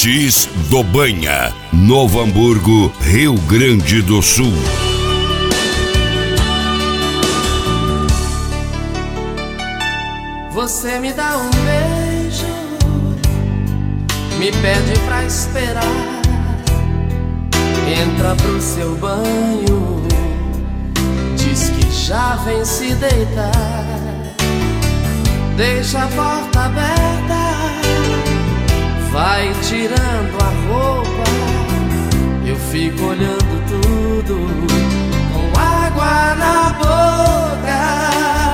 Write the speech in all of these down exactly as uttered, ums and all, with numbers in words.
Ortiz do Banha, Novo Hamburgo, Rio Grande do Sul. Você me dá um beijo, me pede pra esperar, entra pro seu banho, diz que já vem se deitar, deixa a porta aberta, vai tirando a roupa, eu fico olhando tudo com água na boca.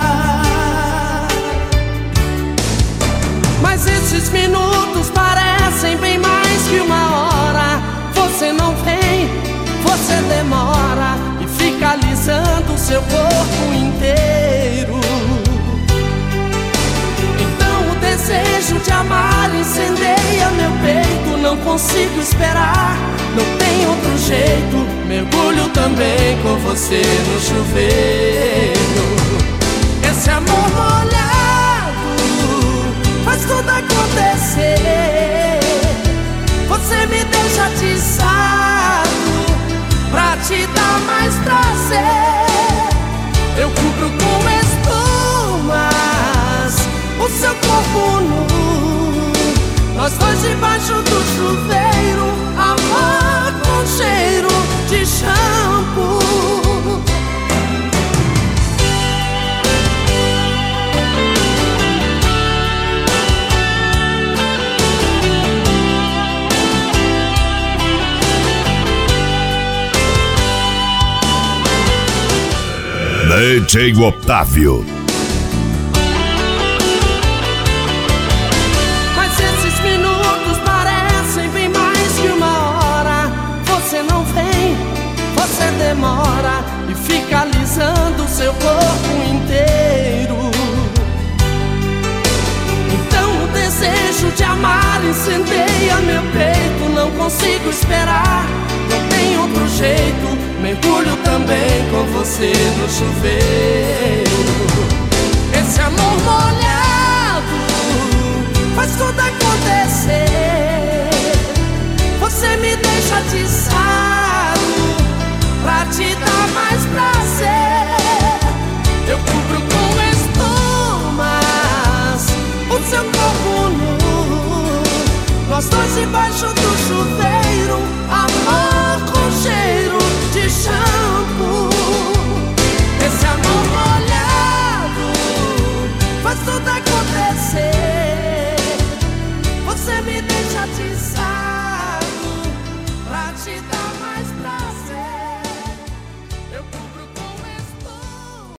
Mas esses minutos parecem bem mais que uma hora. Você não vem, você demora e fica alisando o seu corpo inteiro. Então o desejo de amar incendeia meu peito. Não consigo esperar, não tem outro jeito. Mergulho também com você no chuveiro. Esse amor molhado faz tudo acontecer. Você me deixa atiçado pra te dar mais prazer. Eu cubro com espumas o seu corpo nu, nós dois debaixo do chuveiro, amor com cheiro de shampoo. D J Otávio. Mas esses minutos parecem bem mais que uma hora. Você não vem, você demora e fica alisando o seu corpo inteiro. Então o desejo de amar incendeia meu peito. Não consigo esperar, não tem outro jeito. Mergulho também com você no chuveiro. Esse amor molhado faz tudo acontecer. Você me deixa atiçado pra te dar mais prazer. Eu cubro com espumas o seu corpo nu, nós dois debaixo do chuveiro, amor com cheiro de shampoo. Esse amor molhado faz tudo acontecer. Você me deixa atiçar